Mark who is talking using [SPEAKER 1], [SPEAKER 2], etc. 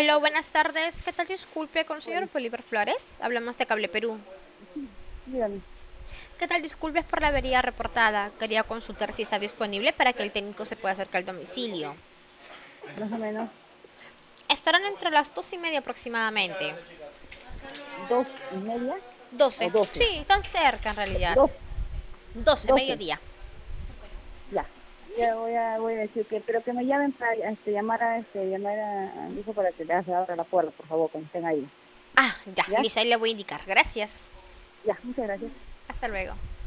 [SPEAKER 1] Aló, buenas tardes. ¿Qué tal? Disculpe, con el señor
[SPEAKER 2] Bueno,
[SPEAKER 1] Bolívar Flores. Hablamos de Cable Perú.
[SPEAKER 2] sí, dígame,
[SPEAKER 1] ¿Qué tal? Disculpe por la avería reportada. Quería consultar si está disponible para que el técnico se pueda acercar al domicilio.
[SPEAKER 2] más o menos
[SPEAKER 1] Estarán entre las 2:30 aproximadamente.
[SPEAKER 2] 2:30 o
[SPEAKER 1] 12.
[SPEAKER 2] 12.
[SPEAKER 1] Sí, tan cerca en realidad.
[SPEAKER 2] Dos,
[SPEAKER 1] 12,
[SPEAKER 2] 12,
[SPEAKER 1] mediodía.
[SPEAKER 2] ya.
[SPEAKER 1] ¿Sí?
[SPEAKER 2] Ya voy a decir que, pero que me llamen para llamar a mi hijo para que le abra la puerta, por favor, cuando estén ahí.
[SPEAKER 1] Ah, ya,
[SPEAKER 2] ¿Ya?
[SPEAKER 1] Lisa, ahí le voy a indicar. Gracias.
[SPEAKER 2] Ya, muchas gracias.
[SPEAKER 1] Hasta luego.